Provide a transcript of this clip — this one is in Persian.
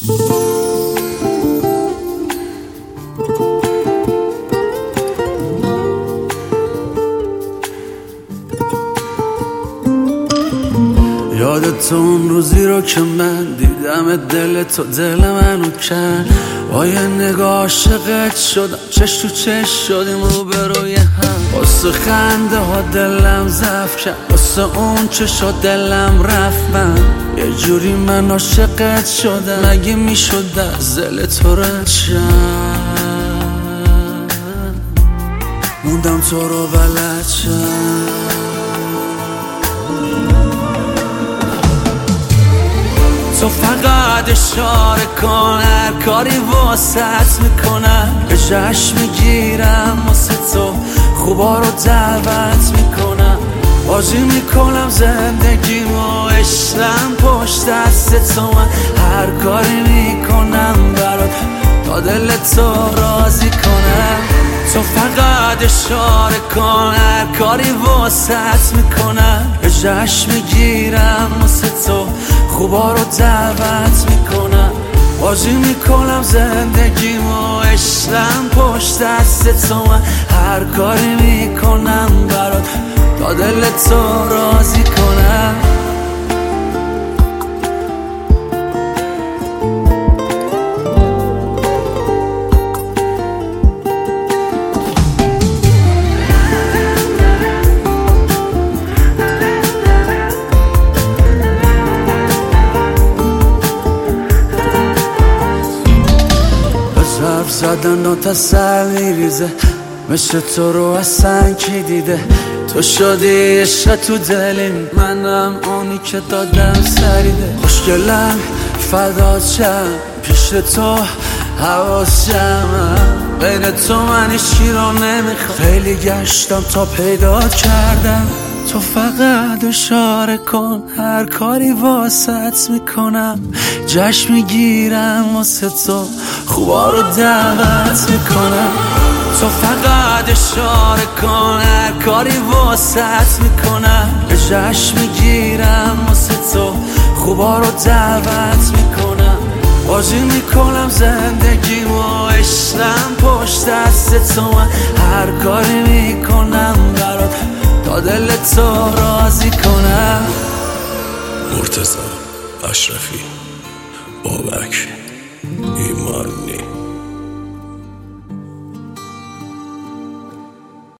یادت اون روزی رو که من دیدم دل تو دل منو کن، با یه نگاه عاشقت شدم، چش تو چش شدیم رو به روی هم. واسه خنده ها دلم ضعف کرد، واسه اون چشا دلم رفت. من یه جوری من عاشقت شدم، مگه میشد از دل تو رد شم؟ موندم تو رو بلد شم. تو فقط اشاره کن، هر کاری واسط میکنم، به جشن میگیرم واسه تو، خوبا رو دعوت میکنم، بازی میکنم زندگیمو، عشقم پشت دست تو. من هر کاری میکنم برات تا دل تو راضی کنم. تو فقط اشاره کن، هر کاری واسط میکنم، به جشن میگیرم واسه تو، خوبا رو دعوت میکنم، بازی میکنم زندگیمو، عشقم پشت دست تو. من هر کاری میکنم برات تا دل تو راضی کنم. حرف زدن و تسلی ریزه، مثل تو رو اصلا کی دیده؟ تو شدی عشق تو دلیم، منم اونی که دادم سریده. خوشگلم فدات شم، پیش تو حواسم، بین تو من هیچی رو نمیخوام، خیلی گشتم تا پیدا کردم. تو فقط اشاره کن، هر کاری واسط میکنم، جشن میگیرم واسه تو، خوبا رو دعوت میکنم. تو فقط اشاره کن، هر کاری واسط میکنم، جشن میگیرم واسه تو، خوبا رو دعوت میکنم، بازی میکنم زندگیمو، عشقم پشت دست تو. من هر کاری میکنم برات تا دل تو راضی کنم. مرتضی اشرفی، بابک ایمانی.